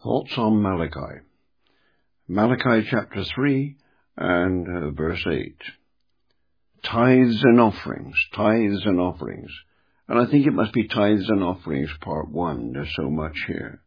Thoughts on Malachi. Malachi chapter 3 and verse 8. Tithes and offerings, tithes and offerings. And I think it must be tithes and offerings part 1. There's so much here.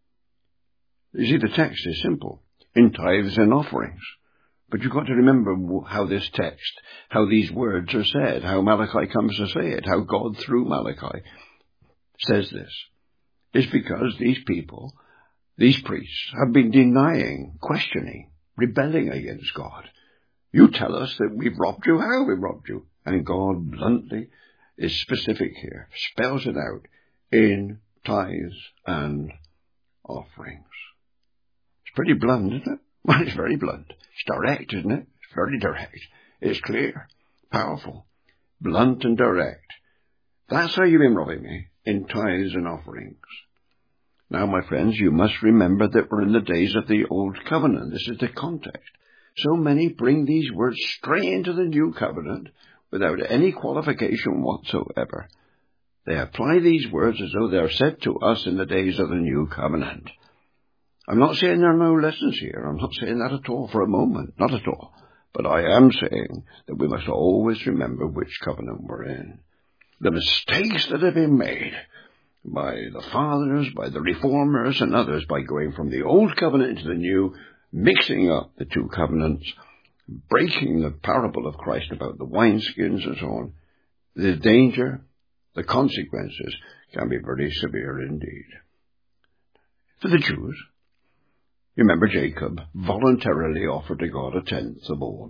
You see, the text is simple. In tithes and offerings. But you've got to remember how this text, how these words are said, how Malachi comes to say it, how God through Malachi says this. It's because these people, these priests, have been denying, questioning, rebelling against God. You tell us that we've robbed you. How have we robbed you? And God bluntly is specific here, spells it out in tithes and offerings. It's pretty blunt, isn't it? Well, it's very blunt. It's direct, isn't it? It's very direct. It's clear, powerful, blunt and direct. That's how you've been robbing me, in tithes and offerings. Now, my friends, you must remember that we're in the days of the Old Covenant. This is the context. So many bring these words straight into the New Covenant without any qualification whatsoever. They apply these words as though they are said to us in the days of the New Covenant. I'm not saying there are no lessons here. I'm not saying that at all for a moment. Not at all. But I am saying that we must always remember which covenant we're in. The mistakes that have been made by the fathers, by the reformers and others, by going from the old covenant into the new, mixing up the two covenants, breaking the parable of Christ about the wineskins and so on, the danger, the consequences can be very severe indeed. For the Jews, remember Jacob voluntarily offered to God 1/10 of all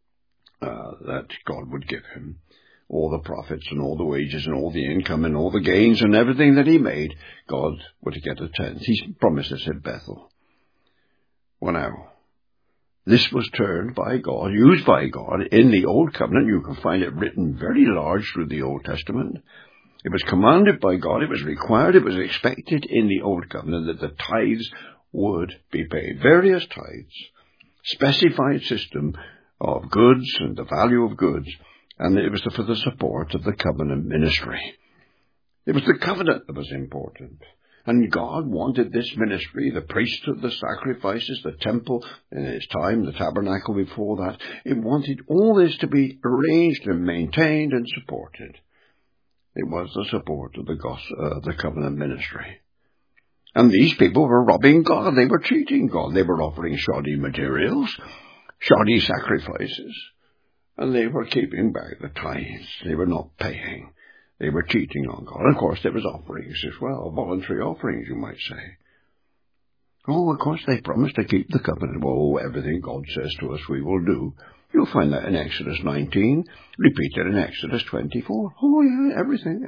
that God would give him. All the profits and all the wages and all the income and all the gains and everything that he made, God would get 1/10. He promised this at Bethel. Well now, this was turned by God, used by God in the Old Covenant. You can find it written very large through the Old Testament. It was commanded by God, it was required, it was expected in the Old Covenant that the tithes would be paid. Various tithes, specified system of goods and the value of goods. And it was for the support of the covenant ministry. It was the covenant that was important. And God wanted this ministry, the priesthood, the sacrifices, the temple in its time, the tabernacle before that. It wanted all this to be arranged and maintained and supported. It was the support of the covenant ministry. And these people were robbing God. They were cheating God. They were offering shoddy materials, shoddy sacrifices. And they were keeping back the tithes. They were not paying. They were cheating on God. And of course, there was offerings as well, voluntary offerings, you might say. Oh, of course, they promised to keep the covenant. Oh, everything God says to us we will do. You'll find that in Exodus 19, repeated in Exodus 24. Oh, yeah, everything.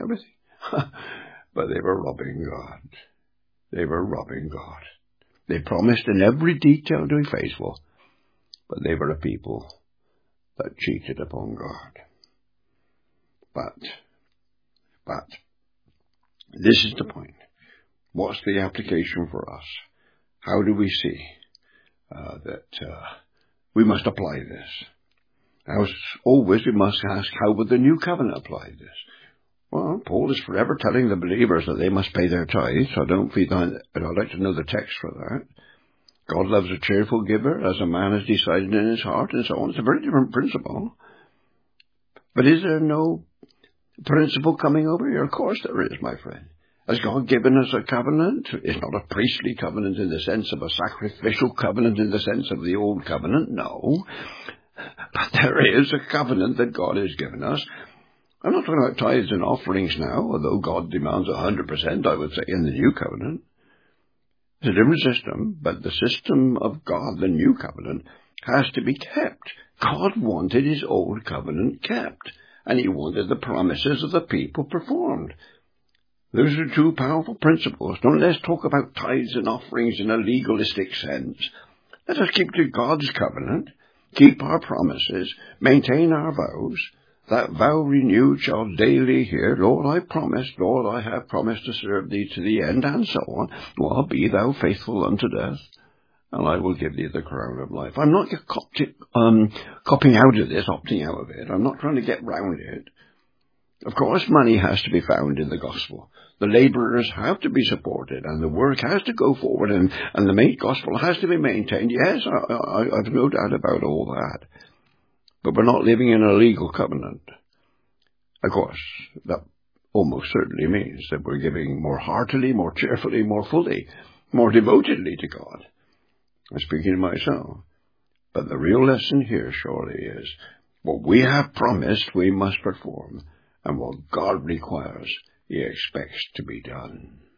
But they were robbing God. They were robbing God. They promised in every detail to be faithful, but they were a people that cheated upon God. But this is the point. What's the application for us? How do we see that we must apply this? As always, we must ask, how would the new covenant apply this? Well, Paul is forever telling the believers that they must pay their tithes. I don't feel that, but I'd like to know the text for that. God loves a cheerful giver, as a man has decided in his heart, and so on. It's a very different principle. But is there no principle coming over here? Of course there is, my friend. Has God given us a covenant? It's not a priestly covenant in the sense of a sacrificial covenant in the sense of the old covenant, no. But there is a covenant that God has given us. I'm not talking about tithes and offerings now, although God demands 100%, I would say, in the new covenant. It's a different system, but the system of God, the new covenant, has to be kept. God wanted his old covenant kept, and he wanted the promises of the people performed. Those are two powerful principles. Don't let's talk about tithes and offerings in a legalistic sense. Let us keep to God's covenant, keep our promises, maintain our vows. That vow renewed shall daily hear, Lord, I promised, Lord, I have promised to serve thee to the end, and so on. Well, be thou faithful unto death, and I will give thee the crown of life. I'm not copying out of this, opting out of it. I'm not trying to get round it. Of course, money has to be found in the gospel. The labourers have to be supported, and the work has to go forward, and the main gospel has to be maintained. Yes, I've no doubt about all that. But we're not living in a legal covenant. Of course, that almost certainly means that we're giving more heartily, more cheerfully, more fully, more devotedly to God. I'm speaking to myself. But the real lesson here surely is, what we have promised we must perform, and what God requires He expects to be done.